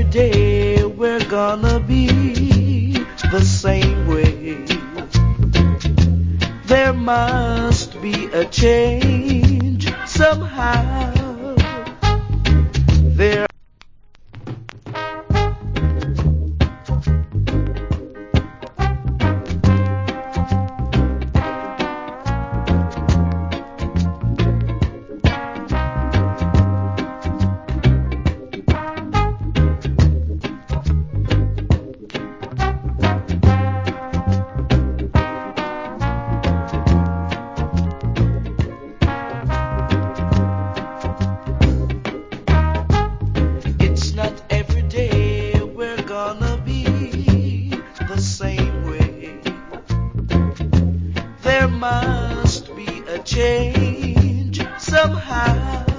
day we're gonna be the same way. There must be a change somehow. There It's not every day we're gonna be the same way. There must be a change somehow.